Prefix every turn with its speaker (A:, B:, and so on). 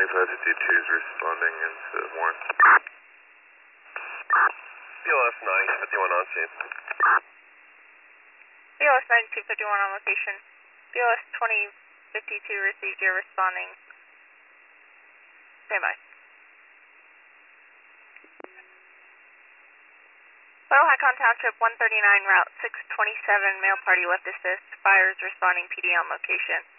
A: 2552 is responding into Warren.
B: BLS 951 on scene.
C: BLS 9251 on location. BLS 2052 received, you're responding. Stand by. Little Hicon Township 139 Route 627 Mail Party Left Assist. Fires responding PD on location.